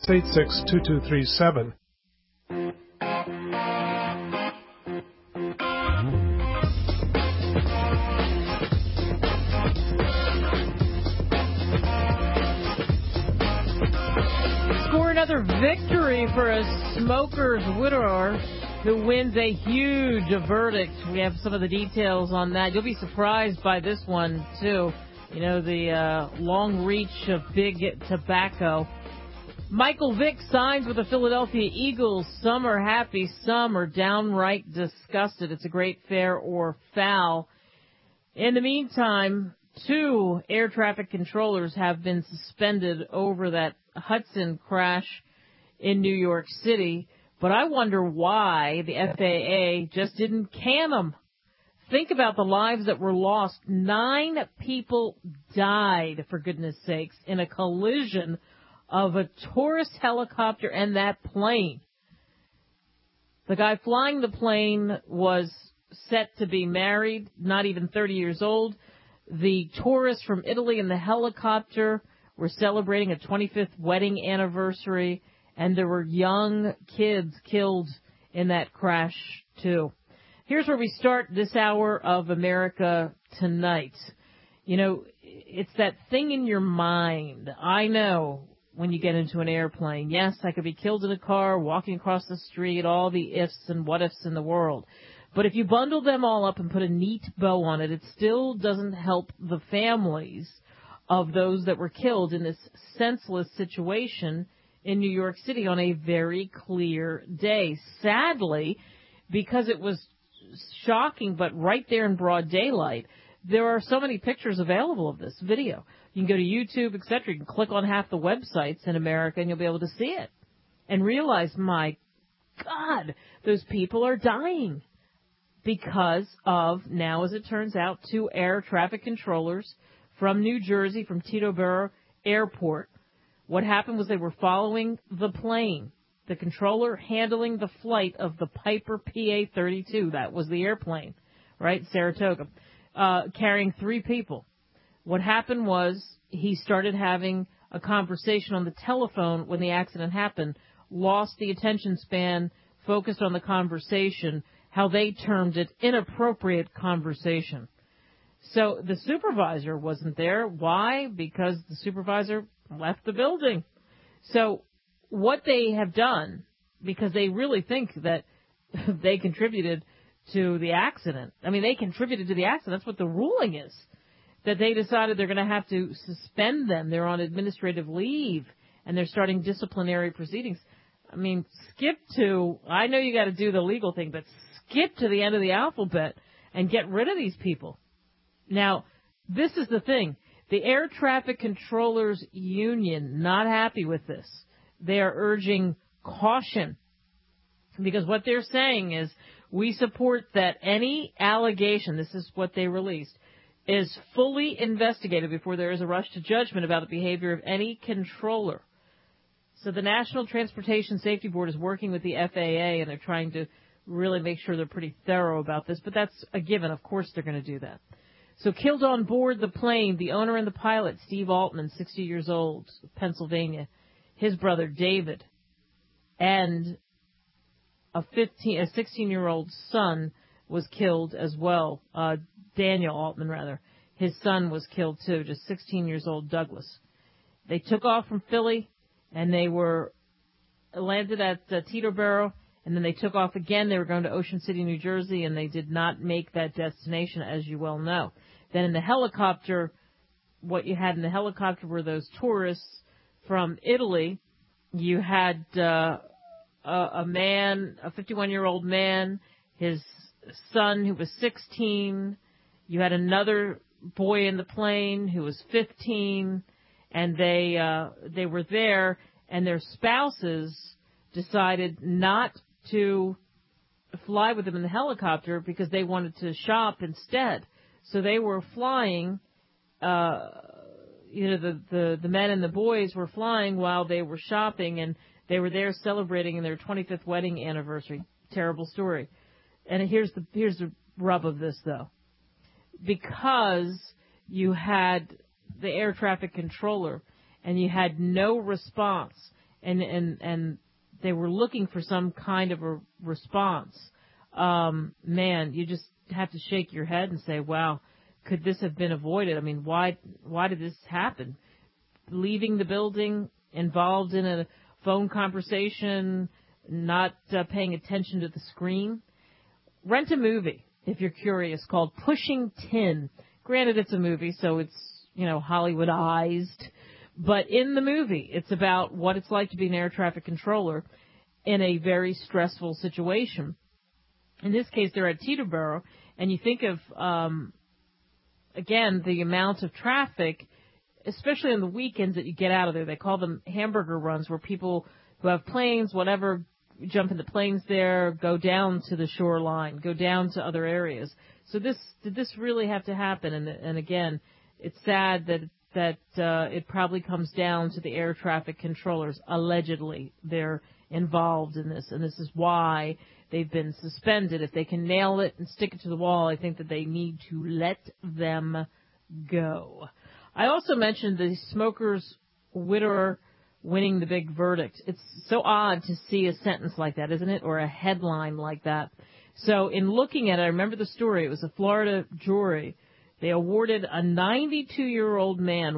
686-2237. Score another victory for a smoker's widower who wins a huge verdict. We have some of the details on that. You'll be surprised by this one, too. You know, the long reach of big tobacco. Michael Vick signs with the Philadelphia Eagles. Some are happy, some are downright disgusted. It's a great fair or foul. In the meantime, 2 air traffic controllers have been suspended over that Hudson crash in New York City. But I wonder why the FAA just didn't can them. Think about the lives that were lost. 9 people died, for goodness sakes, in a collision of a tourist helicopter and that plane. The guy flying the plane was set to be married, not even 30 years old. The tourists from Italy in the helicopter were celebrating a 25th wedding anniversary, and there were young kids killed in that crash, too. Here's where we start this hour of America Tonight. You know, it's that thing in your mind. I know when you get into an airplane, yes, I could be killed in a car, walking across the street, all the ifs and what ifs in the world. But if you bundle them all up and put a neat bow on it, it still doesn't help the families of those that were killed in this senseless situation in New York City on a very clear day. Sadly, because it was shocking, but right there in broad daylight, there are so many pictures available of this video. You can go to YouTube, etc. You can click on half the websites in America and you'll be able to see it and realize, my God, those people are dying because of, now as it turns out, 2 air traffic controllers from New Jersey, from Teterboro Airport. What happened was they were following the plane, the controller handling the flight of the Piper PA-32. That was the airplane, right, Saratoga, carrying 3 people. What happened was he started having a conversation on the telephone when the accident happened, lost the attention span, focused on the conversation, how they termed it, inappropriate conversation. So the supervisor wasn't there. Why? Because the supervisor left the building. So what they have done, because they really think that they contributed to the accident. I mean, they contributed to the accident. That's what the ruling is, that they decided they're going to have to suspend them. They're on administrative leave, and they're starting disciplinary proceedings. I mean, skip to, I know you got to do the legal thing, but skip to the end of the alphabet and get rid of these people. Now, this is the thing. The Air Traffic Controllers Union, not happy with this. They are urging caution because what they're saying is we support that any allegation, this is what they released, is fully investigated before there is a rush to judgment about the behavior of any controller. So the National Transportation Safety Board is working with the FAA, and they're trying to really make sure they're pretty thorough about this, but that's a given. Of course they're going to do that. So killed on board the plane, the owner and the pilot, Steve Altman, 60 years old, Pennsylvania, his brother David, and a 16-year-old son was killed as well. Daniel Altman, rather. His son was killed too, just 16 years old, Douglas. They took off from Philly, and they were landed at Teterboro, and then they took off again. They were going to Ocean City, New Jersey, and they did not make that destination, as you well know. Then in the helicopter, what you had in the helicopter were those tourists from Italy. You had a man, a 51-year-old man, his son who was 16. You had another boy in the plane who was 15, and they were there, and their spouses decided not to fly with them in the helicopter because they wanted to shop instead. So they were flying, the men and the boys were flying while they were shopping, and they were there celebrating their 25th wedding anniversary. Terrible story. And here's the rub of this, though. Because you had the air traffic controller and you had no response, and they were looking for some kind of a response. Man, you just have to shake your head and say, wow, could this have been avoided? I mean, why did this happen? Leaving the building, involved in a phone conversation, not paying attention to the screen. Rent a movie, if you're curious, called Pushing Tin. Granted, it's a movie, so it's, Hollywoodized. But in the movie, it's about what it's like to be an air traffic controller in a very stressful situation. In this case, they're at Teterboro, and you think of, again, the amount of traffic, especially on the weekends that you get out of there. They call them hamburger runs, where people who have planes, whatever, jump in the planes there, go down to the shoreline, go down to other areas. So did this really have to happen? And again, it's sad that it probably comes down to the air traffic controllers. Allegedly, they're involved in this, and this is why they've been suspended. If they can nail it and stick it to the wall, I think that they need to let them go. I also mentioned the smokers' widower winning the big verdict. It's so odd to see a sentence like that, isn't it? Or a headline like that. So in looking at it, I remember the story. It was a Florida jury. They awarded a 92-year-old man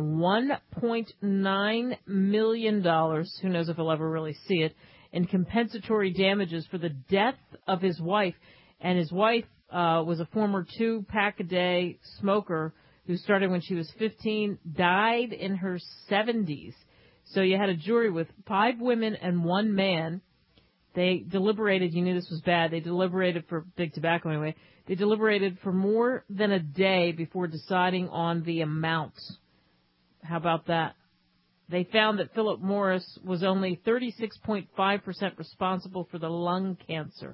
$1.9 million, who knows if he'll ever really see it, in compensatory damages for the death of his wife. And his wife was a former 2-pack-a-day smoker who started when she was 15, died in her 70s. So you had a jury with 5 women and 1 man. They deliberated. You knew this was bad. They deliberated for big tobacco anyway. They deliberated for more than a day before deciding on the amount. How about that? They found that Philip Morris was only 36.5% responsible for the lung cancer.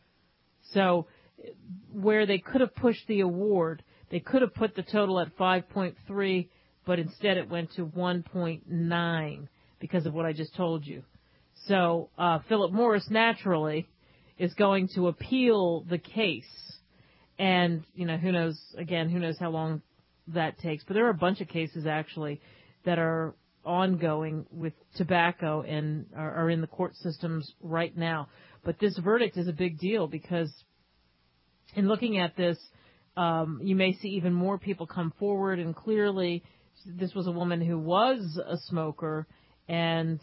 So where they could have pushed the award, they could have put the total at 5.3, but instead it went to 1.9 because of what I just told you. So Philip Morris, naturally, is going to appeal the case. And, who knows how long that takes. But there are a bunch of cases, actually, that are ongoing with tobacco and are in the court systems right now. But this verdict is a big deal because in looking at this, you may see even more people come forward. And clearly, this was a woman who was a smoker. And,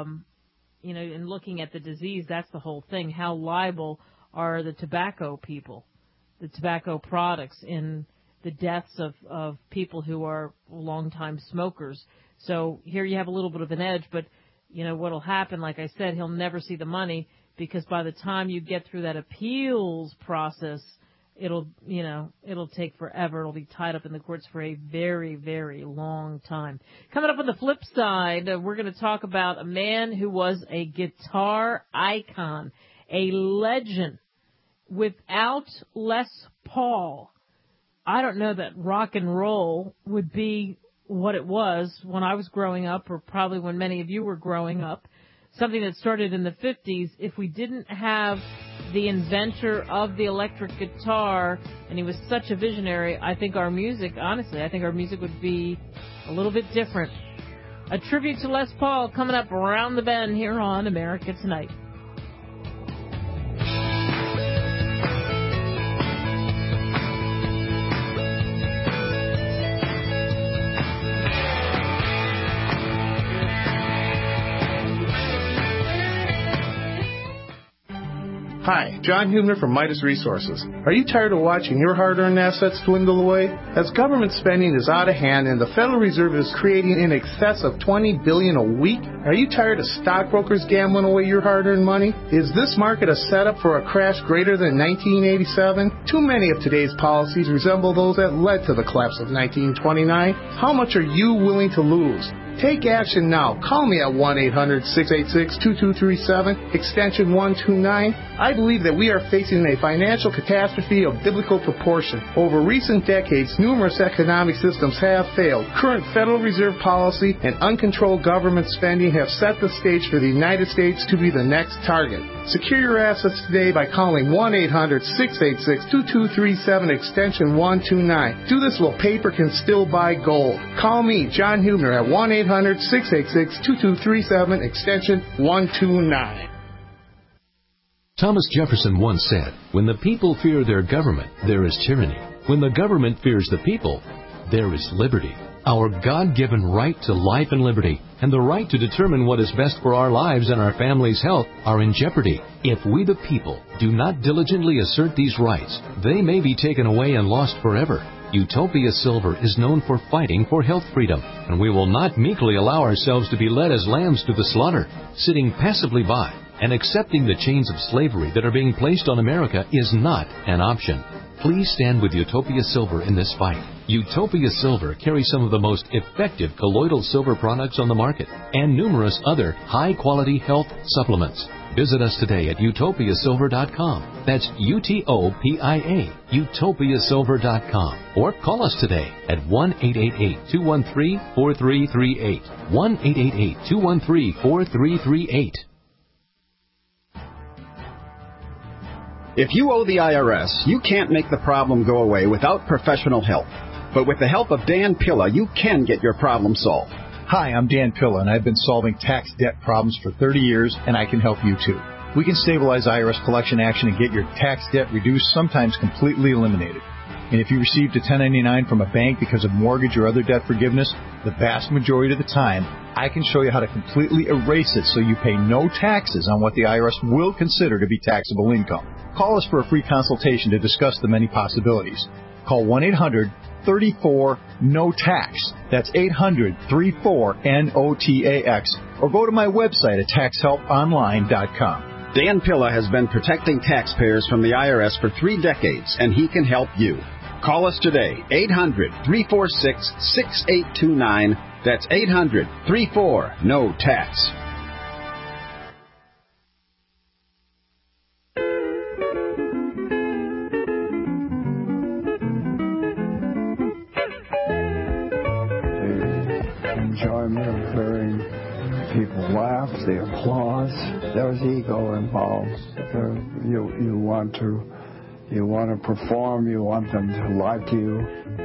in looking at the disease, that's the whole thing. How liable are the tobacco people, the tobacco products, in the deaths of people who are longtime smokers? So here you have a little bit of an edge, but, what'll happen, like I said, he'll never see the money because by the time you get through that appeals process, it'll take forever. It'll be tied up in the courts for a very, very long time. Coming up on the flip side, we're going to talk about a man who was a guitar icon, a legend. Without Les Paul, I don't know that rock and roll would be what it was when I was growing up, or probably when many of you were growing up. Something that started in the 50s, if we didn't have the inventor of the electric guitar, and he was such a visionary, I think our music would be a little bit different. A tribute to Les Paul coming up around the bend here on America Tonight. Hi, John Hubner from Midas Resources. Are you tired of watching your hard-earned assets dwindle away? As government spending is out of hand and the Federal Reserve is creating in excess of $20 billion a week, are you tired of stockbrokers gambling away your hard-earned money? Is this market a setup for a crash greater than 1987? Too many of today's policies resemble those that led to the collapse of 1929. How much are you willing to lose? Take action now. Call me at 1-800-686-2237, extension 129. I believe that we are facing a financial catastrophe of biblical proportion. Over recent decades, numerous economic systems have failed. Current Federal Reserve policy and uncontrolled government spending have set the stage for the United States to be the next target. Secure your assets today by calling 1-800-686-2237, extension 129. Do this while paper can still buy gold. Call me, John Hubner, at 1-800 1-800-686-2237, extension 129. Thomas Jefferson once said, "When the people fear their government, there is tyranny. When the government fears the people, there is liberty." Our God-given right to life and liberty and the right to determine what is best for our lives and our family's health are in jeopardy. If we the people do not diligently assert these rights, they may be taken away and lost forever. Utopia Silver is known for fighting for health freedom, and we will not meekly allow ourselves to be led as lambs to the slaughter. Sitting passively by and accepting the chains of slavery that are being placed on America is not an option. Please stand with Utopia Silver in this fight. Utopia Silver carries some of the most effective colloidal silver products on the market and numerous other high-quality health supplements. Visit us today at utopiasilver.com. That's UTOPIA, utopiasilver.com. Or call us today at 1-888-213-4338. 1-888-213-4338. If you owe the IRS, you can't make the problem go away without professional help. But with the help of Dan Pilla, you can get your problem solved. Hi, I'm Dan Pilla, and I've been solving tax debt problems for 30 years, and I can help you too. We can stabilize IRS collection action and get your tax debt reduced, sometimes completely eliminated. And if you received a 1099 from a bank because of mortgage or other debt forgiveness, the vast majority of the time, I can show you how to completely erase it so you pay no taxes on what the IRS will consider to be taxable income. Call us for a free consultation to discuss the many possibilities. Call 1-800-34-NO-TAX. That's 800-34-NOTAX. Or go to my website at taxhelponline.com. Dan Pilla has been protecting taxpayers from the IRS for 3 decades, and he can help you. Call us today, 800-346-6829. That's 800-34-NO-TAX. Enjoyment of hearing people laugh, the applause. There's ego involved. You want to perform. You want them to like you.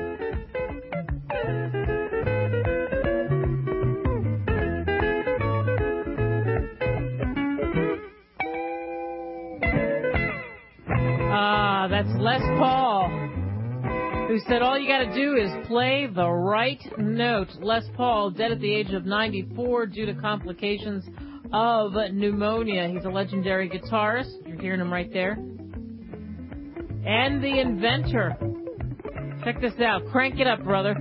That's Les Paul, who said all you got to do is play the right note. Les Paul, dead at the age of 94 due to complications of pneumonia. He's a legendary guitarist. You're hearing him right there. And the inventor. Check this out. Crank it up, brother.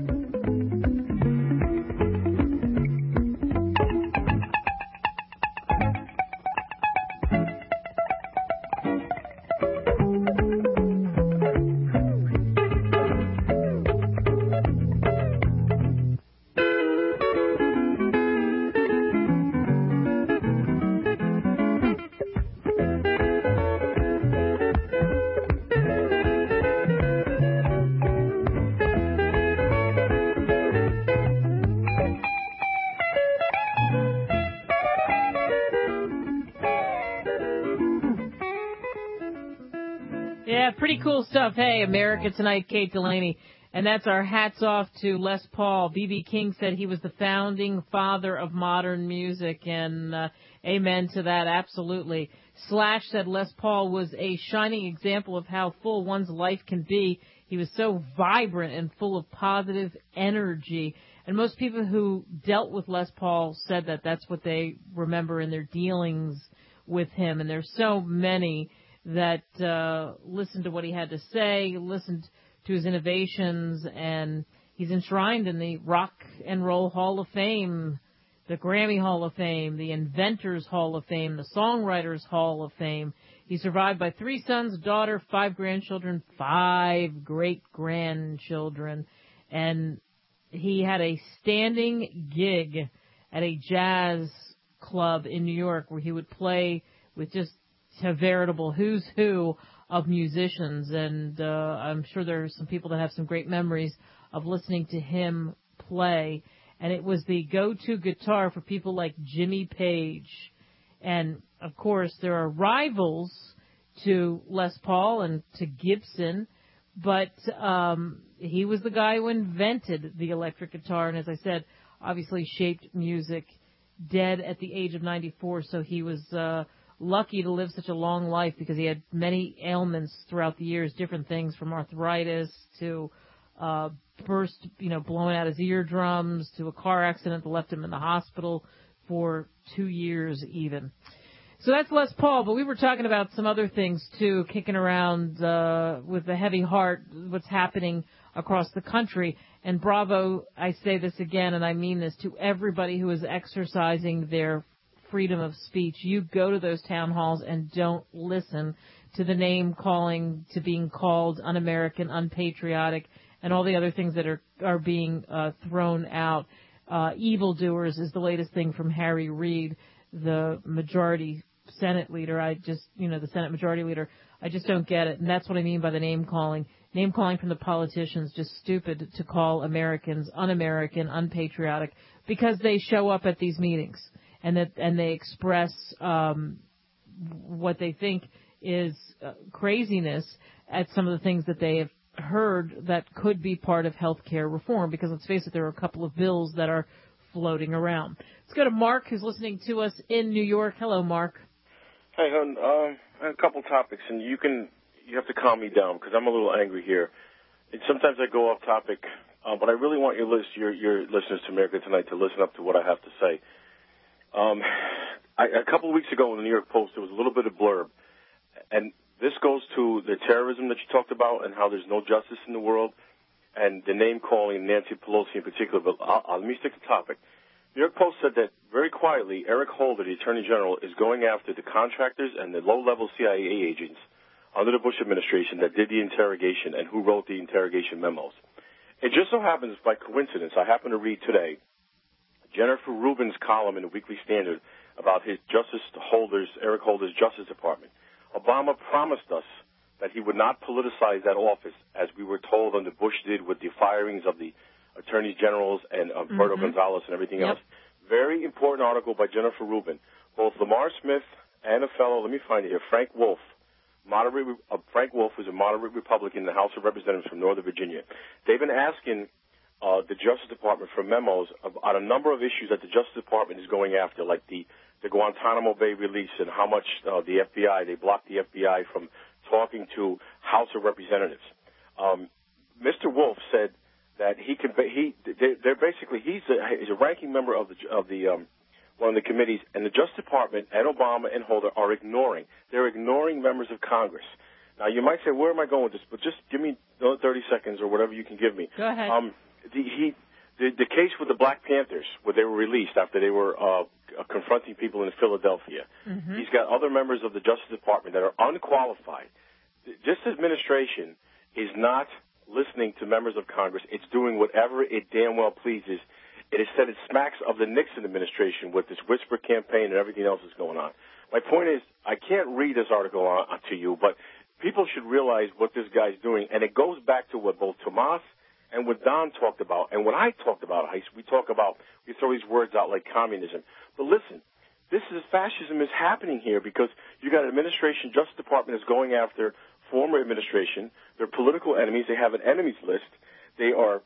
Pretty cool stuff. Hey, America Tonight, Kate Delaney. And that's our hats off to Les Paul. B.B. King said he was the founding father of modern music, and amen to that, absolutely. Slash said Les Paul was a shining example of how full one's life can be. He was so vibrant and full of positive energy. And most people who dealt with Les Paul said that that's what they remember in their dealings with him. And there's so many that listened to what he had to say, listened to his innovations, and he's enshrined in the Rock and Roll Hall of Fame, the Grammy Hall of Fame, the Inventors Hall of Fame, the Songwriters Hall of Fame. He's survived by 3 sons, a daughter, 5 grandchildren, 5 great-grandchildren, and he had a standing gig at a jazz club in New York where he would play with just a veritable who's who of musicians, and I'm sure there are some people that have some great memories of listening to him play. And it was the go-to guitar for people like Jimmy Page. And, of course, there are rivals to Les Paul and to Gibson, but he was the guy who invented the electric guitar. And as I said, obviously shaped music, dead at the age of 94. So he was lucky to live such a long life because he had many ailments throughout the years, different things from arthritis to blowing out his eardrums to a car accident that left him in the hospital for 2 years even. So that's Les Paul, but we were talking about some other things too, kicking around with a heavy heart, what's happening across the country. And bravo, I say this again, and I mean this, to everybody who is exercising their freedom of speech. You go to those town halls and don't listen to the name calling, to being called un-American, unpatriotic, and all the other things that are being thrown out. Evildoers is the latest thing from Harry Reid, the majority Senate leader. The Senate majority leader. I just don't get it. And that's what I mean by the name calling. Name calling from the politicians, just stupid to call Americans un-American, unpatriotic, because they show up at these meetings and they express what they think is craziness at some of the things that they have heard that could be part of health care reform, because let's face it, there are a couple of bills that are floating around. Let's go to Mark, who's listening to us in New York. Hello, Mark. Hi, hon. A couple topics, and you have to calm me down because I'm a little angry here. And sometimes I go off topic, but I really want your listeners to America Tonight to listen up to what I have to say. A couple of weeks ago in the New York Post, there was a little bit of blurb, and this goes to the terrorism that you talked about and how there's no justice in the world, and the name-calling, Nancy Pelosi in particular. But let me stick to the topic. New York Post said that very quietly, Eric Holder, the Attorney General, is going after the contractors and the low-level CIA agents under the Bush administration that did the interrogation and who wrote the interrogation memos. It just so happens, by coincidence, I happen to read today Jennifer Rubin's column in the Weekly Standard about Eric Holder's Justice Department. Obama promised us that he would not politicize that office, as we were told under Bush did with the firings of the attorneys generals and Alberto Gonzalez and everything else. Very important article by Jennifer Rubin. Both Lamar Smith and a fellow, let me find it here, Frank Wolf, who's a moderate Republican in the House of Representatives from Northern Virginia. They've been asking the Justice Department for memos on a number of issues that the Justice Department is going after, like the Guantanamo Bay release and how much they blocked the FBI from talking to House of Representatives. Mr. Wolf said that he's a ranking member of one of the committees, and the Justice Department and Obama and Holder are ignoring. They're ignoring members of Congress. Now, you might say, where am I going with this? But just give me 30 seconds or whatever you can give me. Go ahead. The case with the Black Panthers, where they were released after they were confronting people in Philadelphia. He's got other members of the Justice Department that are unqualified. This administration is not listening to members of Congress. It's doing whatever it damn well pleases. It has said it smacks of the Nixon administration with this whisper campaign and everything else that's going on. My point is, I can't read this article to you, but people should realize what this guy's doing, and it goes back to what both Tomas and what Don talked about, and what I talked about. We throw these words out like communism. But listen, fascism is happening here because you got an administration, Justice Department is going after former administration. They're political enemies. They have an enemies list. They are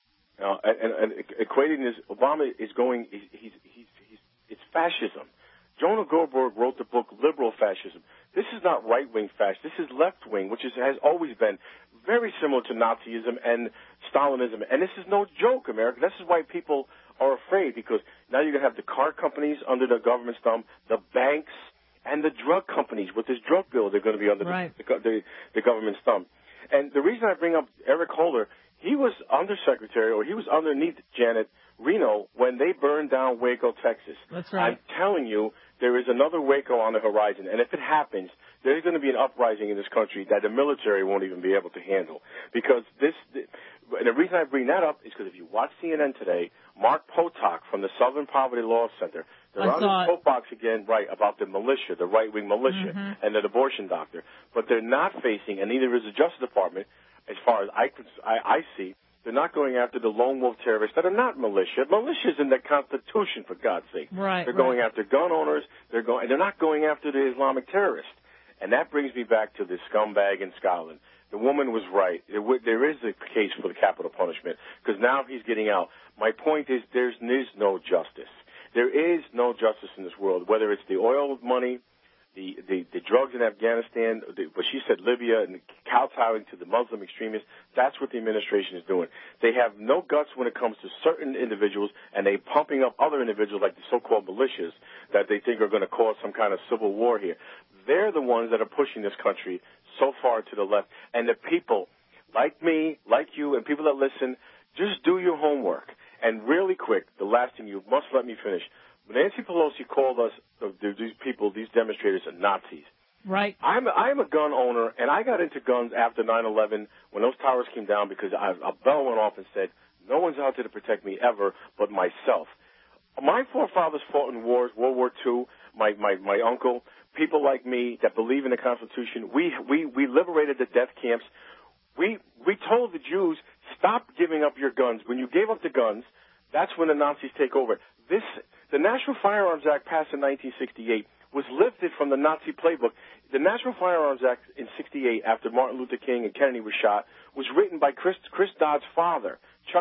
and equating this. Obama is going. It's fascism. Jonah Goldberg wrote the book Liberal Fascism. This is not right-wing fascism. This is left-wing, which has always been very similar to Nazism and Stalinism. And this is no joke, America. This is why people are afraid, because now you're going to have the car companies under the government's thumb, the banks, and the drug companies. With this drug bill, they're going to be under the government's thumb. And the reason I bring up Eric Holder, he was undersecretary, or he was underneath Janet Reno when they burned down Waco, Texas. That's right. I'm telling you, there is another Waco on the horizon. And if it happens, there's going to be an uprising in this country that the military won't even be able to handle. Because and the reason I bring that up is because if you watch CNN today, Mark Potok from the Southern Poverty Law Center, they're on his soapbox again, about the militia, the right-wing militia, and the abortion doctor. But they're not facing, and neither is the Justice Department, as far as I see, they're not going after the lone wolf terrorists that are not militia. Militia's in the Constitution, for God's sake. Right. They're going after gun owners. They're not going after the Islamic terrorists. And that brings me back to the scumbag in Scotland. the woman was right. There is a case for the capital punishment because now he's getting out. My point is there is no justice. There is no justice in this world, whether it's the oil money, the drugs in Afghanistan, what she said, Libya, and kowtowing to the Muslim extremists. That's what the administration is doing. They have no guts when it comes to certain individuals, and they're pumping up other individuals like the so-called militias that they think are going to cause some kind of civil war here. They're the ones that are pushing this country so far to the left. And the people, like me, like you, and people that listen, just do your homework. And really quick, the last thing, you must let me finish. Nancy Pelosi called us, these people, these demonstrators, Nazis. Right. I'm a gun owner, and I got into guns after 9/11 when those towers came down because a bell went off and said, no one's out there to protect me ever but myself. My forefathers fought in wars, World War II, my uncle, people like me that believe in the Constitution. We liberated the death camps. We told the Jews, stop giving up your guns. When you gave up the guns, that's when the Nazis take over. The National Firearms Act passed in 1968 was lifted from the Nazi playbook. The National Firearms Act in 68, after Martin Luther King and Kennedy was shot, was written by Chris Dodd's father,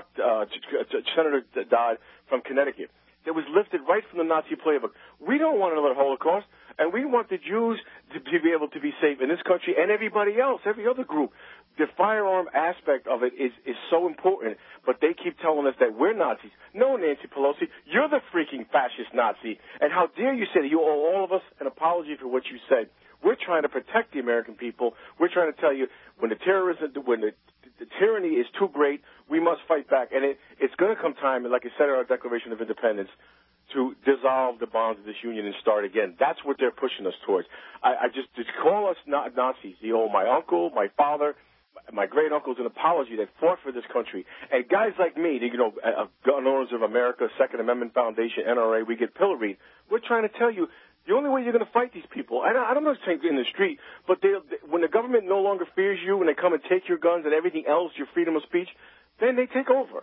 Senator Dodd from Connecticut. That was lifted right from the Nazi playbook. We don't want another Holocaust, and we want the Jews to be able to be safe in this country and everybody else, every other group. The firearm aspect of it is so important, but they keep telling us that we're Nazis. No, Nancy Pelosi, you're the freaking fascist Nazi, and how dare you say that you owe all of us an apology for what you said. We're trying to protect the American people. We're trying to tell you when the tyranny is too great, we must fight back. And it's going to come time, and like I said in our Declaration of Independence, to dissolve the bonds of this union and start again. That's what they're pushing us towards. I just call us Nazis. You know, my uncle, my father, my great uncle's an apology that fought for this country. And guys like me, Gun Owners of America, Second Amendment Foundation, NRA, we get pilloried. We're trying to tell you the only way you're going to fight these people, and I'm not saying in the street, but when the government no longer fears you, when they come and take your guns and everything else, your freedom of speech, then they take over.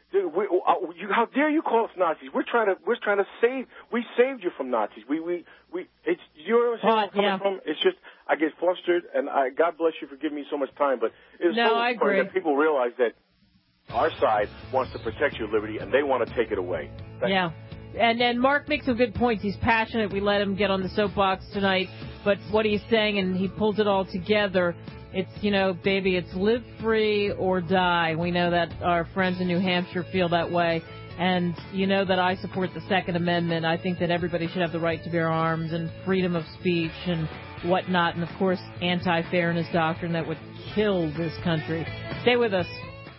How dare you call us Nazis? We're trying to save. We saved you from Nazis. You know where I'm coming from? It's just I get flustered, and God bless you for giving me so much time. But it's so important that people realize that our side wants to protect your liberty, and they want to take it away. Yeah. And Mark makes some good points. He's passionate. We let him get on the soapbox tonight. But what he's saying, and he pulls it all together, it's, baby, it's live free or die. We know that our friends in New Hampshire feel that way. And you know that I support the Second Amendment. I think that everybody should have the right to bear arms and freedom of speech and whatnot. And, of course, anti-fairness doctrine that would kill this country. Stay with us.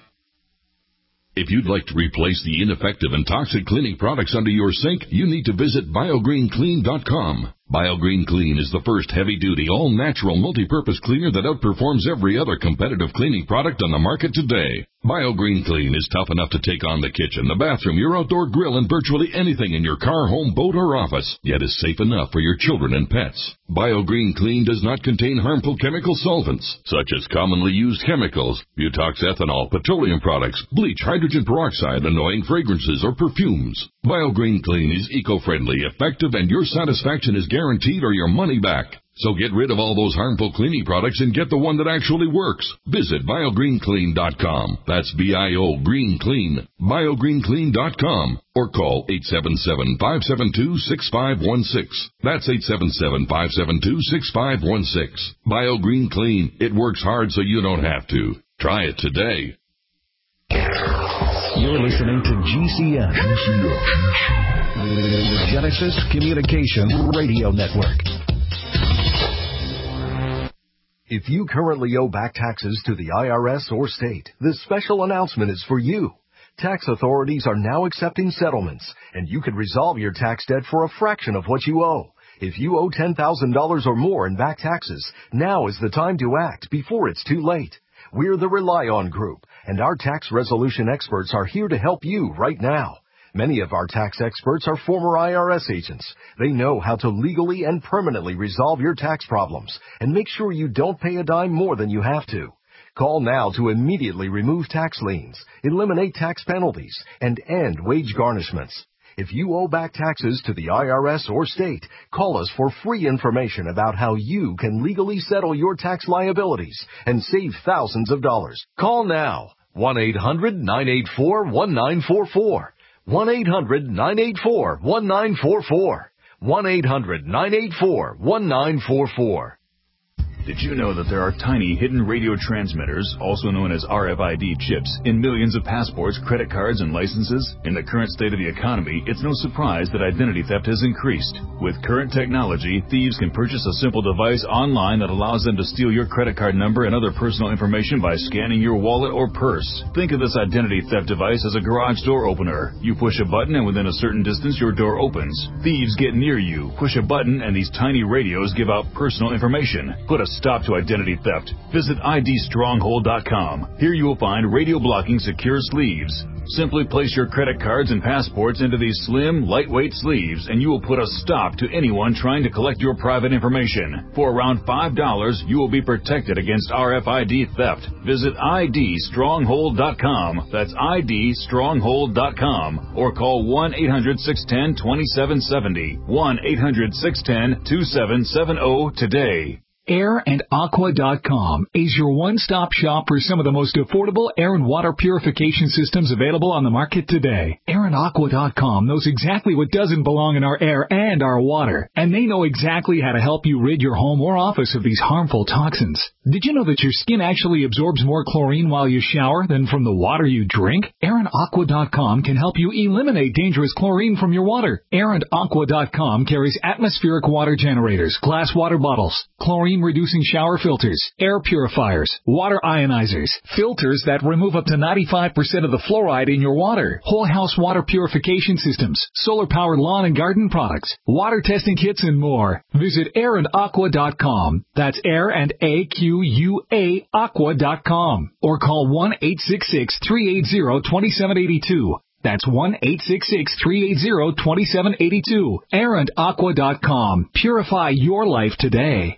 If you'd like to replace the ineffective and toxic cleaning products under your sink, you need to visit BioGreenClean.com. BioGreen Clean is the first heavy-duty, all-natural, multi-purpose cleaner that outperforms every other competitive cleaning product on the market today. BioGreen Clean is tough enough to take on the kitchen, the bathroom, your outdoor grill, and virtually anything in your car, home, boat, or office, yet is safe enough for your children and pets. BioGreen Clean does not contain harmful chemical solvents, such as commonly used chemicals, butox ethanol, petroleum products, bleach, hydrogen peroxide, annoying fragrances, or perfumes. BioGreen Clean is eco-friendly, effective, and your satisfaction is guaranteed or your money back. So get rid of all those harmful cleaning products and get the one that actually works. Visit BioGreenClean.com. That's B-I-O Green Clean. BioGreenClean.com. Or call 877-572-6516. That's 877-572-6516. BioGreen Clean. It works hard so you don't have to. Try it today. You're listening to GCN. The Genesis Communication Radio Network. If you currently owe back taxes to the IRS or state, this special announcement is for you. Tax authorities are now accepting settlements, and you could resolve your tax debt for a fraction of what you owe. If you owe $10,000 or more in back taxes, now is the time to act before it's too late. We're the Rely On Group, and our tax resolution experts are here to help you right now. Many of our tax experts are former IRS agents. They know how to legally and permanently resolve your tax problems and make sure you don't pay a dime more than you have to. Call now to immediately remove tax liens, eliminate tax penalties, and end wage garnishments. If you owe back taxes to the IRS or state, call us for free information about how you can legally settle your tax liabilities and save thousands of dollars. Call now. 1-800-984-1944. 1-800-984-1944. 1-800-984-1944. Did you know that there are tiny hidden radio transmitters, also known as RFID chips, in millions of passports, credit cards, and licenses? In the current state of the economy, it's no surprise that identity theft has increased. With current technology, thieves can purchase a simple device online that allows them to steal your credit card number and other personal information by scanning your wallet or purse. Think of this identity theft device as a garage door opener. You push a button and within a certain distance your door opens. Thieves get near you, push a button, and these tiny radios give out personal information. Put a stop to identity theft. Visit idstronghold.com. Here you will find radio blocking secure sleeves. Simply place your credit cards and passports into these slim, lightweight sleeves, and you will put a stop to anyone trying to collect your private information. For around $5, you will be protected against RFID theft. Visit idstronghold.com. That's idstronghold.com. Or call 1-800-610-2770. 1-800-610-2770 today. AirandAqua.com is your one-stop shop for some of the most affordable air and water purification systems available on the market today. AirandAqua.com knows exactly what doesn't belong in our air and our water, and they know exactly how to help you rid your home or office of these harmful toxins. Did you know that your skin actually absorbs more chlorine while you shower than from the water you drink? AirandAqua.com can help you eliminate dangerous chlorine from your water. AirandAqua.com carries atmospheric water generators, glass water bottles, chlorine-reducing shower filters, air purifiers, water ionizers, filters that remove up to 95% of the fluoride in your water, whole house water purification systems, solar-powered lawn and garden products, water testing kits, and more. Visit AirandAqua.com. That's Air and AQUA Aqua.com. Or call 1-866-380-2782. That's 1-866-380-2782. AirandAqua.com. Purify your life today.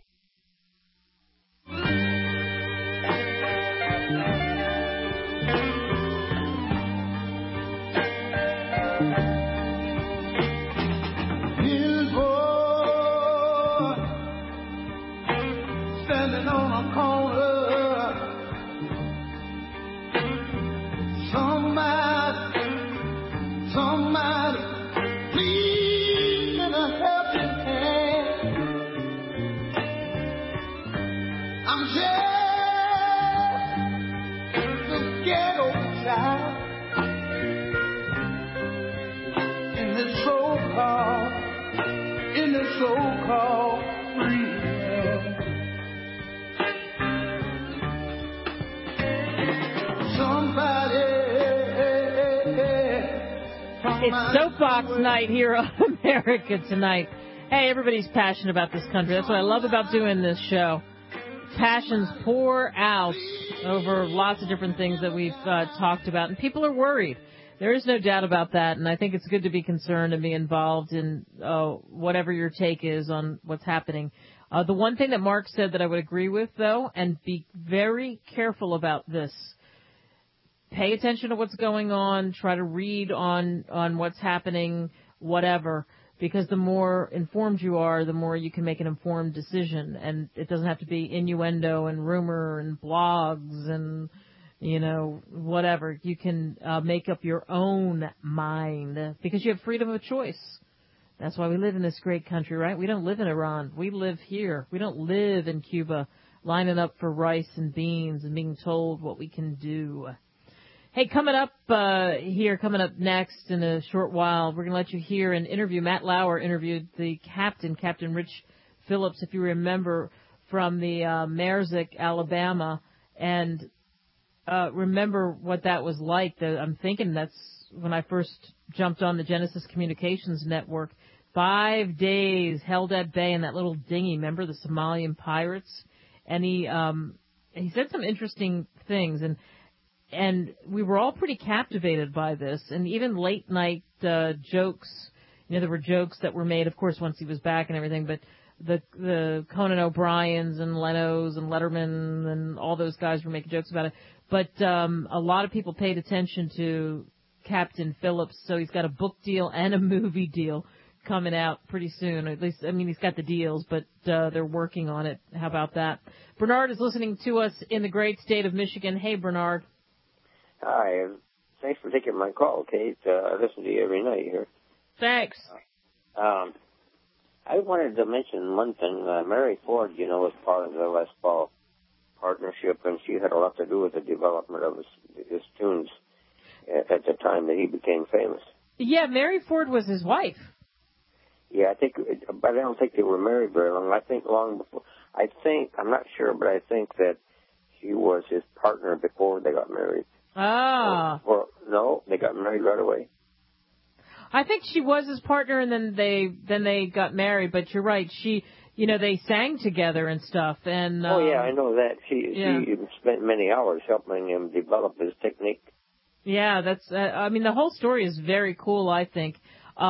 Standing on a corner, somebody, please lend a helping hand. I'm just a ghetto child in this so-called free land. It's Soapbox Night here on America Tonight. Hey, everybody's passionate about this country. That's what I love about doing this show. Passions pour out over lots of different things that we've talked about, and people are worried. There is no doubt about that, and I think it's good to be concerned and be involved in whatever your take is on what's happening. The one thing that Mark said that I would agree with, though, and be very careful about this, pay attention to what's going on, try to read on what's happening, whatever, because the more informed you are, the more you can make an informed decision. And it doesn't have to be innuendo and rumor and blogs and, whatever. You can make up your own mind because you have freedom of choice. That's why we live in this great country, right? We don't live in Iran. We live here. We don't live in Cuba lining up for rice and beans and being told what we can do. Hey, coming up next in a short while, we're going to let you hear an interview. Matt Lauer interviewed the Captain Rich Phillips, if you remember, from the Marzick, Alabama, and remember what that was like. I'm thinking that's when I first jumped on the Genesis Communications Network. 5 days held at bay in that little dinghy. Remember the Somalian pirates? And he said some interesting things, and we were all pretty captivated by this. And even late night jokes, there were jokes that were made, of course, once he was back and everything, but the Conan O'Briens and Leno's and Letterman and all those guys were making jokes about it. But a lot of people paid attention to Captain Phillips. So he's got a book deal and a movie deal coming out pretty soon. At least, I mean, he's got the deals, but they're working on it. How about that? Bernard is listening to us in the great state of Michigan. Hey, Bernard. Hi. Thanks for taking my call, Kate. I listen to you every night here. Thanks. I wanted to mention one thing. Mary Ford, was part of the Les Paul partnership, and she had a lot to do with the development of his tunes at the time that he became famous. Yeah, Mary Ford was his wife. Yeah, but I don't think they were married very long. I think long before. I'm not sure, but I think that she was his partner before they got married. Ah. Or no, they got married right away. I think she was his partner, and then they got married. But you're right. She, they sang together and stuff. And oh yeah, I know that. She spent many hours helping him develop his technique. Yeah, that's. The whole story is very cool, I think.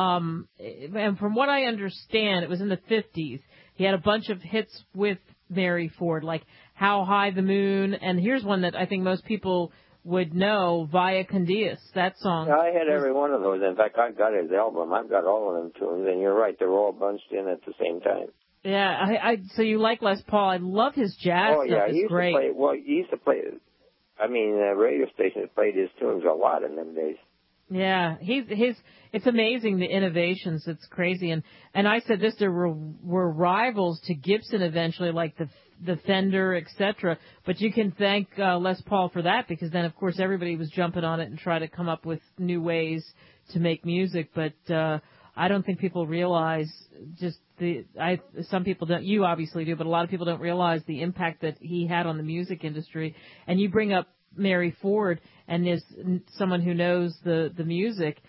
And from what I understand, it was in the 50s. He had a bunch of hits with Mary Ford, like How High the Moon. And here's one that I think most people would know, Via con Dios, that song. I had every one of those. In fact, I got his album. I've got all of them tunes. And you're right, they're all bunched in at the same time. Yeah, so you like Les Paul. I love his jazz stuff. Yeah, it's great. He used to play, radio stations played his tunes a lot in them days. Yeah, it's amazing, the innovations. It's crazy. And I said this, there were rivals to Gibson eventually, like the Fender, etc. But you can thank Les Paul for that, because then, of course, everybody was jumping on it and trying to come up with new ways to make music. But I don't think people realize some people don't, you obviously do, but a lot of people don't realize the impact that he had on the music industry. And you bring up Mary Ford, and is someone who knows the music,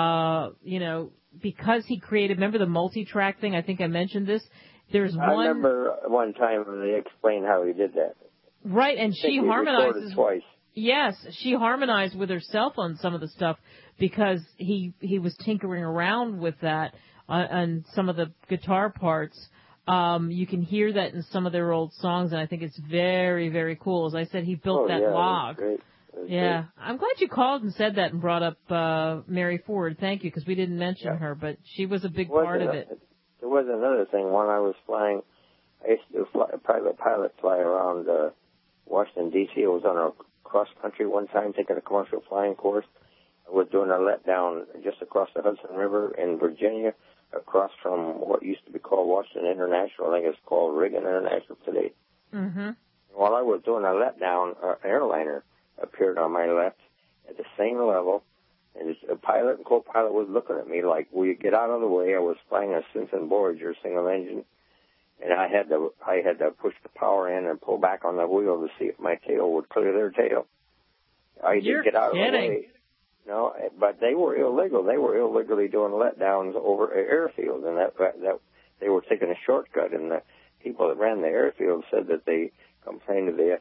because he created, remember the multi-track thing? I think I mentioned this. I remember one time they explained how he did that. Right, and she harmonizes twice. Yes, she harmonized with herself on some of the stuff, because he was tinkering around with that on some of the guitar parts. You can hear that in some of their old songs, and I think it's very, very cool. As I said, he built that log. Great. Yeah, I'm glad you called and said that and brought up Mary Ford. Thank you, because we didn't mention her, but she was a big part of it. There was another thing. When I was flying, I used to fly, a private pilot fly around Washington, D.C. I was on a cross-country one time, taking a commercial flying course. I was doing a letdown just across the Hudson River in Virginia, across from what used to be called Washington International. I think it's called Reagan International today. Mm-hmm. While I was doing a letdown, an airliner appeared on my left at the same level, and a pilot and co-pilot was looking at me like, will you get out of the way? I was flying a Simpson Voyager single engine, and I had to push the power in and pull back on the wheel to see if my tail would clear their tail. I did get out of the way. No, but they were illegal. They were illegally doing letdowns over airfields, and that they were taking a shortcut. And the people that ran the airfield said that they complained to the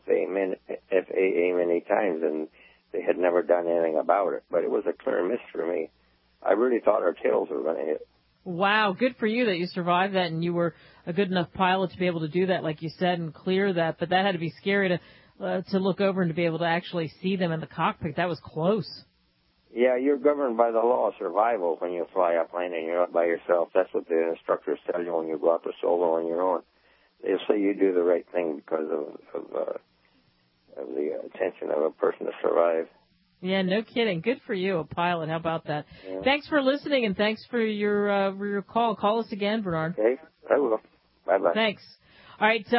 FAA many times, and they had never done anything about it. But it was a clear miss for me. I really thought our tails were going to hit. Wow, good for you that you survived that, and you were a good enough pilot to be able to do that, like you said, and clear that. But that had to be scary to look over and to be able to actually see them in the cockpit. That was close. Yeah, you're governed by the law of survival when you fly a plane and you're not by yourself. That's what the instructors tell you when you go out to solo on your own. They'll say you do the right thing because of the intention of a person to survive. Yeah, no kidding. Good for you, a pilot. How about that? Yeah. Thanks for listening, and thanks for your call. Call us again, Bernard. Okay, I will. Bye-bye. Thanks. All right,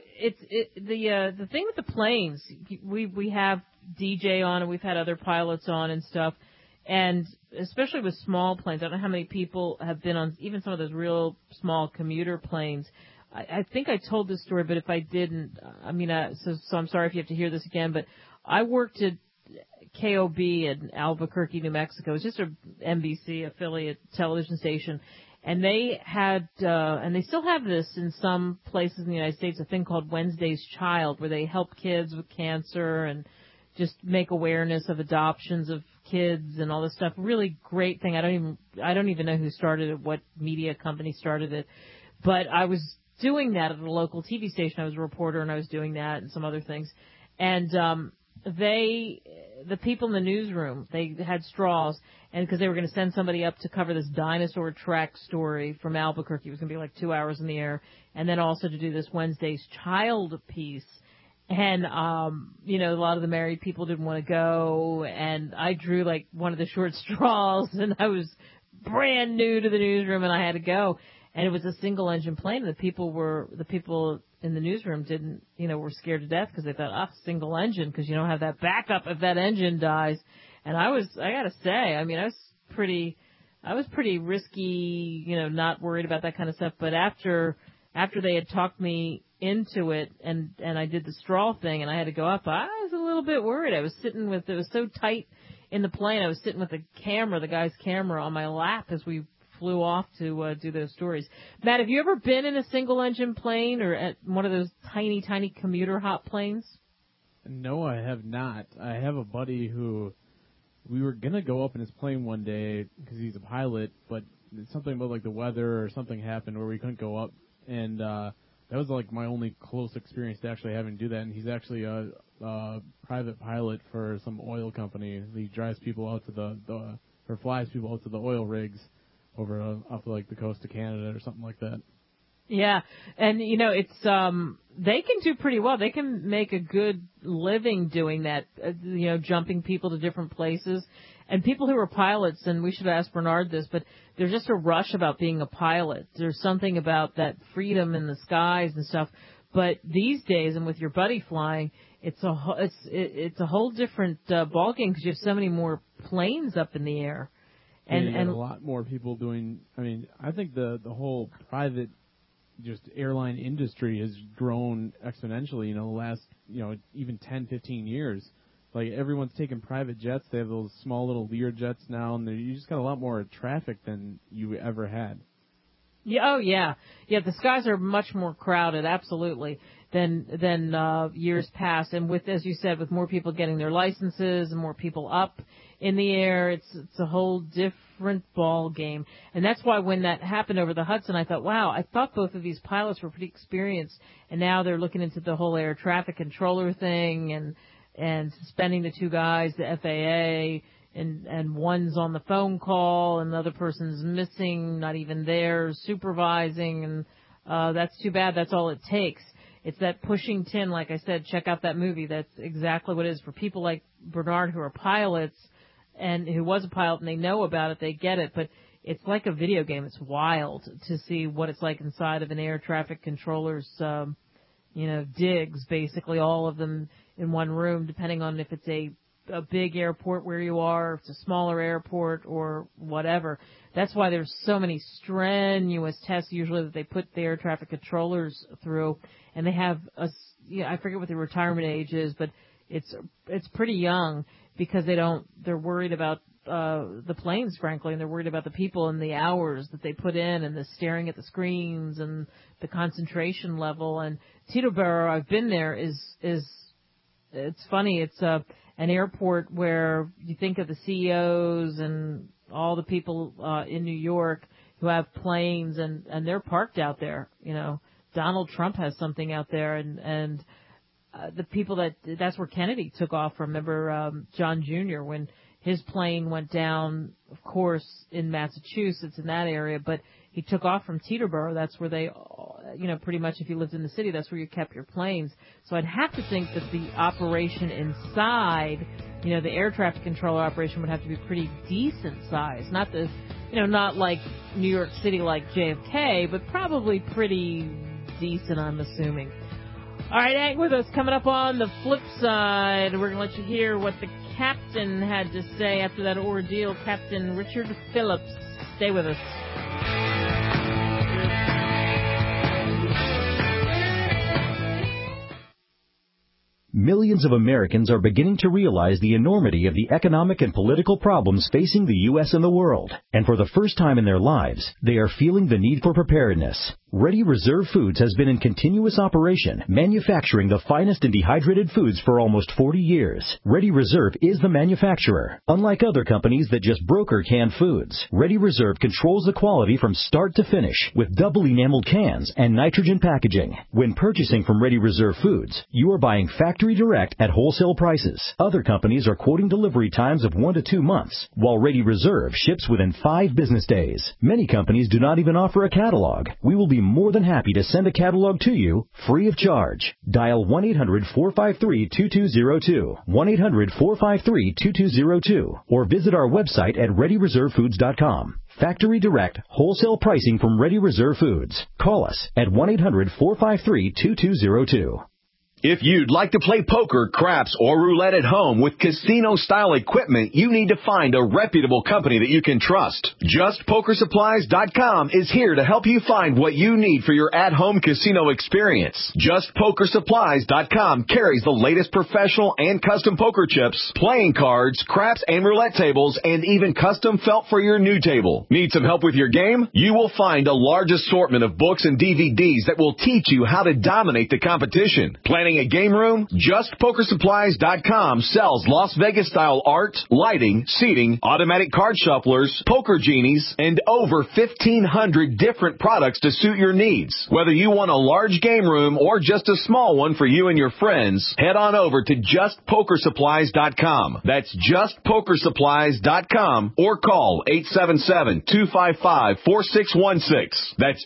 the thing with the planes, we have DJ on, and we've had other pilots on and stuff, and especially with small planes. I don't know how many people have been on even some of those real small commuter planes. I think I told this story, but if I didn't, so I'm sorry if you have to hear this again, but I worked at KOB in Albuquerque, New Mexico. It's just a NBC affiliate television station. And they had, and they still have this in some places in the United States, a thing called Wednesday's Child, where they help kids with cancer and just make awareness of adoptions of kids and all this stuff. Really great thing. I don't even know who started it, what media company started it. But I was doing that at a local TV station. I was a reporter, and I was doing that and some other things. And the people in the newsroom, they had straws, and because they were going to send somebody up to cover this dinosaur track story from Albuquerque. It was going to be like 2 hours in the air, and then also to do this Wednesday's child piece. And, you know, a lot of the married people didn't want to go, and I drew like one of the short straws, and I was brand new to the newsroom, and I had to go. And it was a single engine plane. The people in the newsroom didn't, you know, were scared to death because they thought, single engine, because you don't have that backup if that engine dies. And I gotta say, I mean, I was pretty risky, you know, not worried about that kind of stuff. But after they had talked me into it and I did the straw thing and I had to go up, I was a little bit worried. It was so tight in the plane. I was sitting with the guy's camera on my lap as we flew off to do those stories. Matt, have you ever been in a single-engine plane or at one of those tiny, tiny commuter hot planes? No, I have not. I have a buddy who we were going to go up in his plane one day because he's a pilot, but something about like the weather or something happened where we couldn't go up, and that was like my only close experience to actually having to do that. And he's actually a private pilot for some oil company. He drives people out to or flies people out to the oil rigs over off like the coast of Canada or something like that. Yeah, and you know it's they can do pretty well. They can make a good living doing that. You know, jumping people to different places. And people who are pilots, and we should ask Bernard this, but there's just a rush about being a pilot. There's something about that freedom in the skies and stuff. But these days, and with your buddy flying, it's a whole different ballgame because you have so many more planes up in the air. And a lot more people doing. I mean, I think the whole private just airline industry has grown exponentially. You know, the last even 10, 15 years. Like everyone's taking private jets. They have those small little Lear jets now, and you just got a lot more traffic than you ever had. Yeah. Oh yeah. Yeah. The skies are much more crowded, absolutely, than years past. And with, as you said, with more people getting their licenses and more people up in the air, it's a whole different ball game. And that's why when that happened over the Hudson, I thought, wow, I thought both of these pilots were pretty experienced, and now they're looking into the whole air traffic controller thing and suspending the two guys, the FAA. And one's on the phone call, and the other person's missing, not even there, supervising, and that's too bad. That's all it takes. It's that pushing tin, like I said. Check out that movie. That's exactly what it is. For people like Bernard who are pilots, and who was a pilot, and they know about it, they get it. But it's like a video game. It's wild to see what it's like inside of an air traffic controller's, digs, basically all of them in one room, depending on if it's a big airport where you are, if it's a smaller airport or whatever. That's why there's so many strenuous tests usually that they put the air traffic controllers through, and they have I forget what the retirement age is, but it's pretty young because they're worried about the planes, frankly, and they're worried about the people and the hours that they put in and the staring at the screens and the concentration level. And Teterboro, I've been there, is it's funny. It's an airport where you think of the CEOs and all the people in New York who have planes, and they're parked out there. You know, Donald Trump has something out there, and the people that's where Kennedy took off from. Remember John Jr. when his plane went down, of course, in Massachusetts, in that area, but he took off from Teterboro. That's where they, pretty much if you lived in the city, that's where you kept your planes. So I'd have to think that the operation inside, the air traffic controller operation would have to be pretty decent size. Not not like New York City like JFK, but probably pretty decent, I'm assuming. All right, hang with us. Coming up on the flip side, we're going to let you hear what the captain had to say after that ordeal. Captain Richard Phillips. Stay with us. Millions of Americans are beginning to realize the enormity of the economic and political problems facing the U.S. and the world. And for the first time in their lives, they are feeling the need for preparedness. Ready Reserve Foods has been in continuous operation, manufacturing the finest and dehydrated foods for almost 40 years. Ready Reserve is the manufacturer. Unlike other companies that just broker canned foods, Ready Reserve controls the quality from start to finish with double enameled cans and nitrogen packaging. When purchasing from Ready Reserve Foods, you are buying factory direct at wholesale prices. Other companies are quoting delivery times of 1 to 2 months, while Ready Reserve ships within 5 business days. Many companies do not even offer a catalog. We will be more than happy to send a catalog to you free of charge. Dial 1-800-453-2202, 1-800-453-2202, or visit our website at ReadyReserveFoods.com. Factory direct, wholesale pricing from Ready Reserve Foods. Call us at 1-800-453-2202. If you'd like to play poker, craps, or roulette at home with casino-style equipment, you need to find a reputable company that you can trust. JustPokerSupplies.com is here to help you find what you need for your at-home casino experience. JustPokerSupplies.com carries the latest professional and custom poker chips, playing cards, craps, and roulette tables, and even custom felt for your new table. Need some help with your game? You will find a large assortment of books and DVDs that will teach you how to dominate the competition. Planning a game room? JustPokerSupplies.com sells Las Vegas-style art, lighting, seating, automatic card shufflers, poker genies, and over 1,500 different products to suit your needs. Whether you want a large game room or just a small one for you and your friends, head on over to JustPokerSupplies.com. That's JustPokerSupplies.com or call 877-255-4616. That's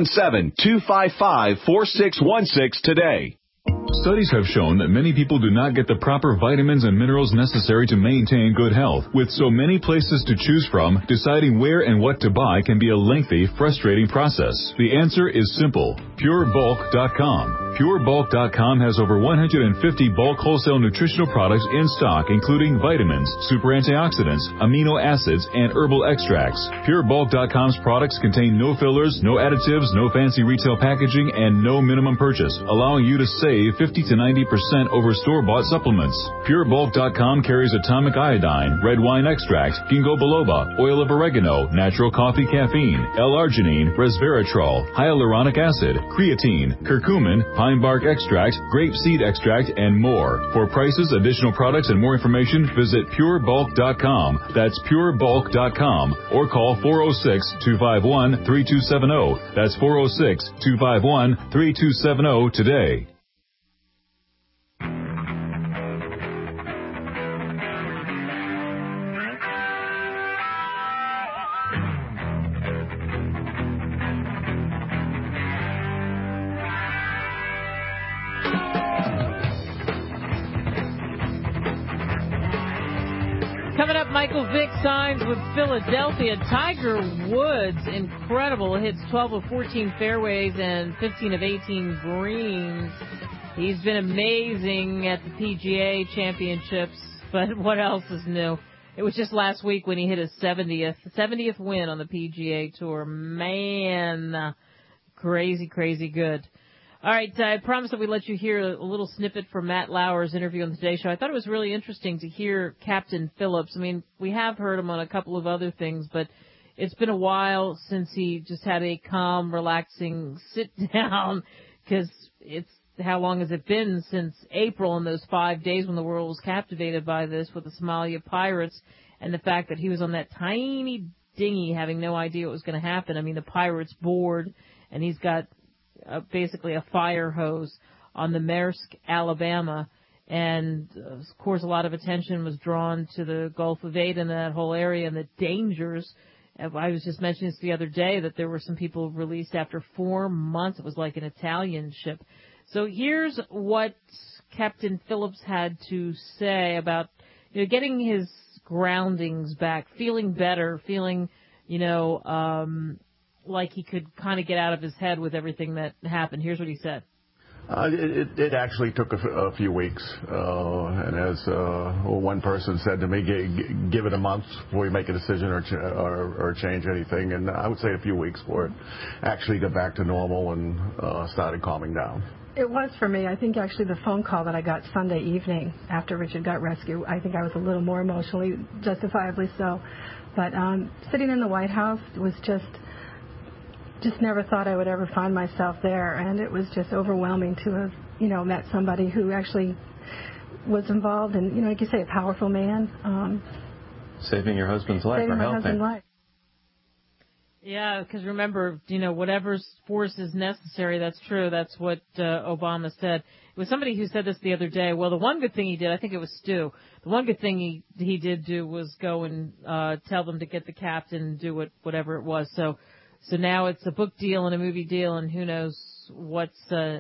877-255-4616 today. Studies have shown that many people do not get the proper vitamins and minerals necessary to maintain good health. With so many places to choose from, deciding where and what to buy can be a lengthy, frustrating process. The answer is simple. PureBulk.com. PureBulk.com has over 150 bulk wholesale nutritional products in stock, including vitamins, super antioxidants, amino acids, and herbal extracts. PureBulk.com's products contain no fillers, no additives, no fancy retail packaging, and no minimum purchase, allowing you to save 50 to 90% over store-bought supplements. PureBulk.com carries atomic iodine, red wine extract, ginkgo biloba, oil of oregano, natural coffee caffeine, L-arginine, resveratrol, hyaluronic acid, creatine, curcumin, pine bark extract, grape seed extract, and more. For prices, additional products, and more information, visit PureBulk.com. That's PureBulk.com. Or call 406-251-3270. That's 406-251-3270 today. Coming up, Michael Vick signs with Philadelphia. Tiger Woods, incredible, hits 12 of 14 fairways and 15 of 18 greens. He's been amazing at the PGA Championships, but what else is new? It was just last week when he hit his 70th win on the PGA Tour. Man, crazy, crazy good. All right, I promised that we'd let you hear a little snippet from Matt Lauer's interview on the Today Show. I thought it was really interesting to hear Captain Phillips. I mean, we have heard him on a couple of other things, but it's been a while since he just had a calm, relaxing sit down, because how long has it been since April and those 5 days when the world was captivated by this with the Somalia pirates, and the fact that he was on that tiny dinghy having no idea what was going to happen. I mean, the pirates board, and he's got basically a fire hose on the Maersk, Alabama, and of course a lot of attention was drawn to the Gulf of Aden and that whole area and the dangers. I was just mentioning this the other day that there were some people released after 4 months. It was like an Italian ship. So here's what Captain Phillips had to say about, you know, getting his groundings back, feeling better, feeling, like he could kind of get out of his head with everything that happened. Here's what he said. It actually took a few weeks, and as one person said to me, give it a month before you make a decision or change anything, and I would say a few weeks for it actually got back to normal and started calming down. It was for me. I think actually the phone call that I got Sunday evening after Richard got rescued, I think I was a little more emotionally, justifiably so. But sitting in the White House was just just never thought I would ever find myself there, and it was just overwhelming to have, met somebody who actually was involved in, like you say, a powerful man. Saving your husband's life saving or my helping. husband's life. Yeah, because remember, whatever force is necessary, that's true. That's what Obama said. It was somebody who said this the other day. Well, the one good thing he did, I think it was Stu, the one good thing he did do was go and tell them to get the captain and do whatever it was. So now it's a book deal and a movie deal, and who knows what's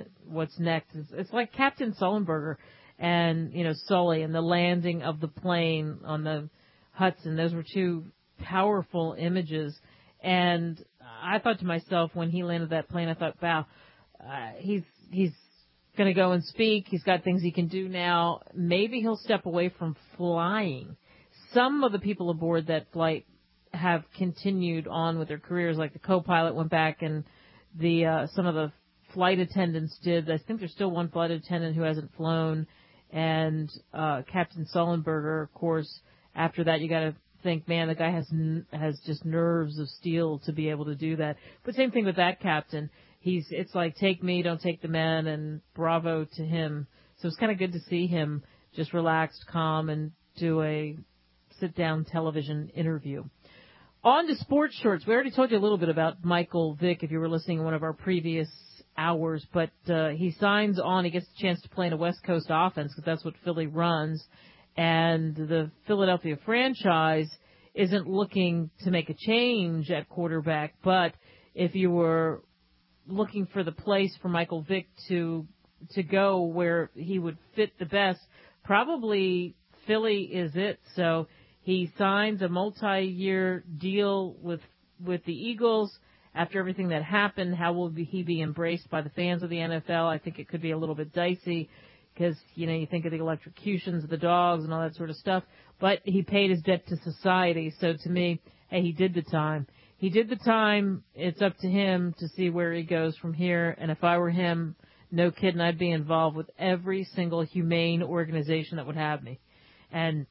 next. It's like Captain Sullenberger and, Sully and the landing of the plane on the Hudson. Those were two powerful images. And I thought to myself when he landed that plane, I thought, wow, he's going to go and speak. He's got things he can do now. Maybe he'll step away from flying. Some of the people aboard that flight have continued on with their careers, like the co-pilot went back and some of the flight attendants did. I think there's still one flight attendant who hasn't flown. And Captain Sullenberger, of course, after that, you got to think, man, the guy has just nerves of steel to be able to do that. But same thing with that captain. It's like, take me, don't take the men, and bravo to him. So it's kind of good to see him just relaxed, calm, and do a sit-down television interview. On to sports shorts. We already told you a little bit about Michael Vick if you were listening in one of our previous hours, but he signs on. He gets a chance to play in a West Coast offense because that's what Philly runs. And the Philadelphia franchise isn't looking to make a change at quarterback, but if you were looking for the place for Michael Vick to go where he would fit the best, probably Philly is it. So he signs a multi-year deal with the Eagles. After everything that happened, how will he be embraced by the fans of the NFL? I think it could be a little bit dicey. Because, you think of the electrocutions of the dogs and all that sort of stuff. But he paid his debt to society. So to me, hey, he did the time. He did the time. It's up to him to see where he goes from here. And if I were him, no kidding, I'd be involved with every single humane organization that would have me. And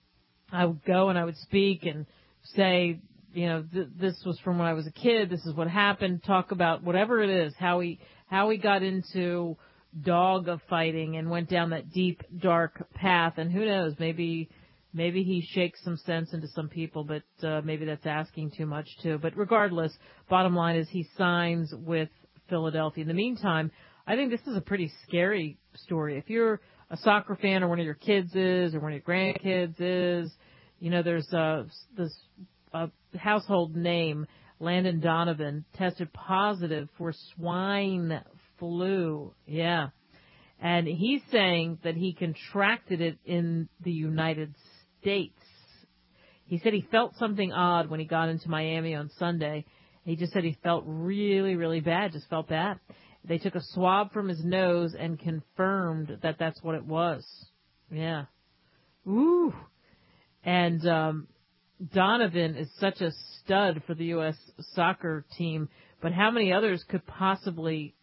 I would go and I would speak and say, this was from when I was a kid. This is what happened. Talk about whatever it is, how he got into dog fighting and went down that deep, dark path. And who knows, maybe he shakes some sense into some people, but maybe that's asking too much too. But regardless, bottom line is he signs with Philadelphia. In the meantime, I think this is a pretty scary story. If you're a soccer fan or one of your kids is or one of your grandkids is, there's this household name, Landon Donovan, tested positive for swine flu. Yeah. And he's saying that he contracted it in the United States. He said he felt something odd when he got into Miami on Sunday. He just said he felt really, really bad, just felt bad. They took a swab from his nose and confirmed that that's what it was. Yeah. Ooh. And Donovan is such a stud for the U.S. soccer team, but how many others could possibly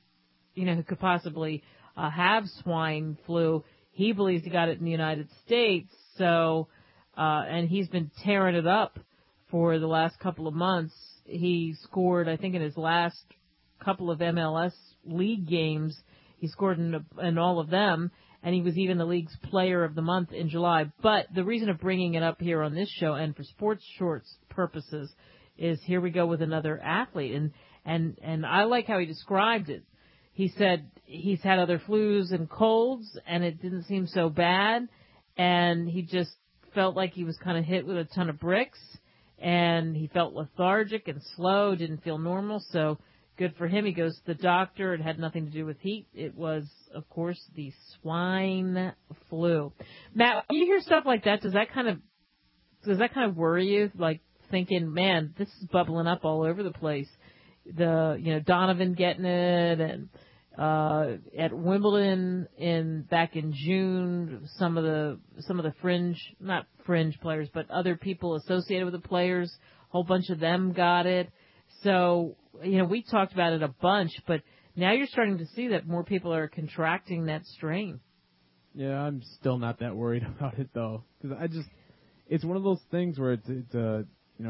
have swine flu? He believes he got it in the United States, so and he's been tearing it up for the last couple of months. He scored, I think, in his last couple of MLS league games. He scored in all of them, and he was even the league's player of the month in July. But the reason of bringing it up here on this show and for sports shorts purposes is here we go with another athlete, and I like how he described it. He said he's had other flus and colds, and it didn't seem so bad, and he just felt like he was kind of hit with a ton of bricks, and he felt lethargic and slow, didn't feel normal, so good for him. He goes to the doctor. It had nothing to do with heat. It was, of course, the swine flu. Matt, when you hear stuff like that, does that kind of worry you? Like thinking, man, this is bubbling up all over the place. Donovan getting it, and at Wimbledon back in June, some of the not fringe players, but other people associated with the players, a whole bunch of them got it. So, we talked about it a bunch, but now you're starting to see that more people are contracting that strain. Yeah, I'm still not that worried about it though, because it's one of those things where it's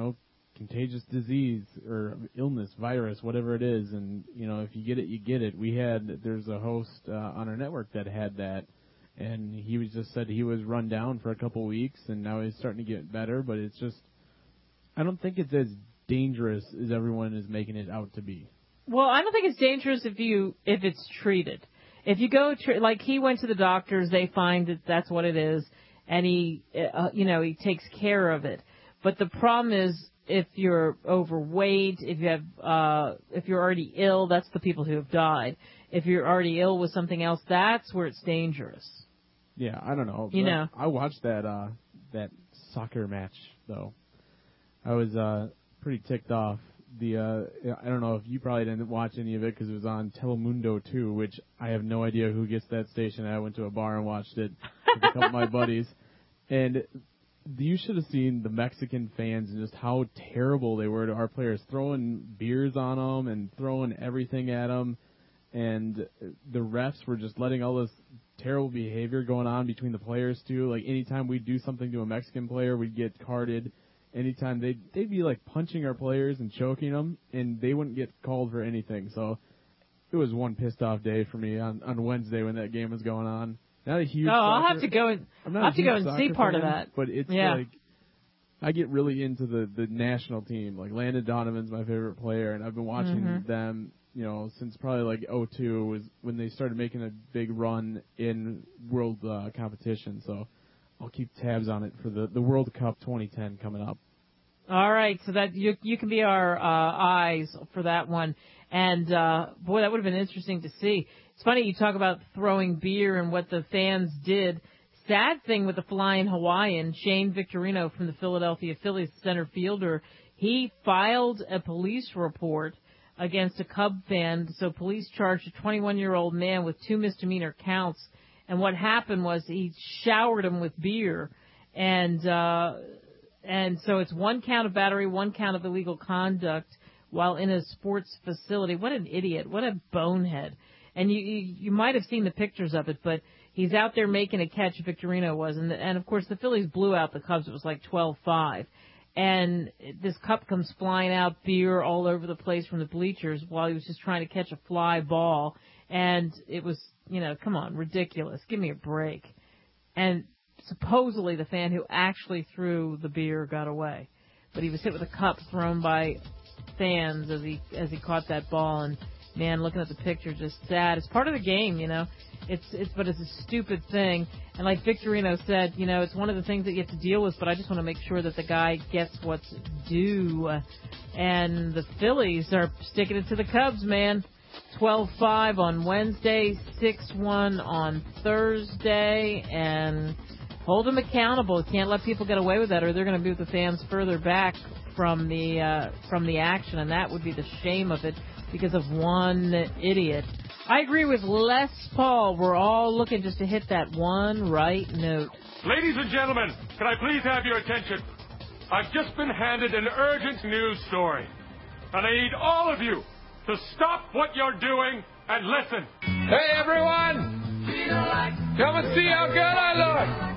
contagious disease or illness, virus, whatever it is, and if you get it, you get it. There's a host on our network that had that, and he was just said he was run down for a couple weeks, and now he's starting to get better. But it's just, I don't think it's as dangerous as everyone is making it out to be. Well, I don't think it's dangerous if it's treated. If you go like he went to the doctors, they find that that's what it is, and he takes care of it. But the problem is, if you're overweight, if you're already ill, that's the people who have died. If you're already ill with something else, that's where it's dangerous. Yeah, I don't know. I watched that soccer match though. I was pretty ticked off. I don't know if you probably didn't watch any of it because it was on Telemundo 2, which I have no idea who gets that station. I went to a bar and watched it with a couple of my buddies, and you should have seen the Mexican fans and just how terrible they were to our players, throwing beers on them and throwing everything at them. And the refs were just letting all this terrible behavior going on between the players, too. Like, anytime we'd do something to a Mexican player, we'd get carded. Anytime they'd be, like, punching our players and choking them, and they wouldn't get called for anything. So it was one pissed-off day for me on Wednesday when that game was going on. Not a huge I'll have to go and see part of that. But it's like, I get really into the national team. Like, Landon Donovan's my favorite player, and I've been watching them, since probably like 2002 was when they started making a big run in world competition. So I'll keep tabs on it for the World Cup 2010 coming up. All right, so that you can be our eyes for that one. And, boy, that would have been interesting to see. It's funny you talk about throwing beer and what the fans did. Sad thing with the Flying Hawaiian, Shane Victorino from the Philadelphia Phillies center fielder, he filed a police report against a Cub fan. So police charged a 21-year-old man with 2 misdemeanor counts. And what happened was he showered him with beer. And so it's 1 count of battery, 1 count of illegal conduct while in a sports facility. What an idiot. What a bonehead. And you might have seen the pictures of it, but he's out there making a catch, Victorino was. And of course, the Phillies blew out the Cubs. It was like 12-5. And this cup comes flying out, beer all over the place from the bleachers while he was just trying to catch a fly ball. And it was, come on, ridiculous. Give me a break. And supposedly the fan who actually threw the beer got away. But he was hit with a cup thrown by fans as he caught that ball. And man, looking at the picture, just sad. It's part of the game, but it's a stupid thing. And like Victorino said, it's one of the things that you have to deal with, but I just want to make sure that the guy gets what's due. And the Phillies are sticking it to the Cubs, man. 12-5 on Wednesday, 6-1 on Thursday, and hold them accountable. Can't let people get away with that, or they're going to move the fans further back from the action, and that would be the shame of it because of one idiot. I agree with Les Paul. We're all looking just to hit that one right note. Ladies and gentlemen, can I please have your attention? I've just been handed an urgent news story, and I need all of you to stop what you're doing and listen. Hey, everyone! Come and see how good I look!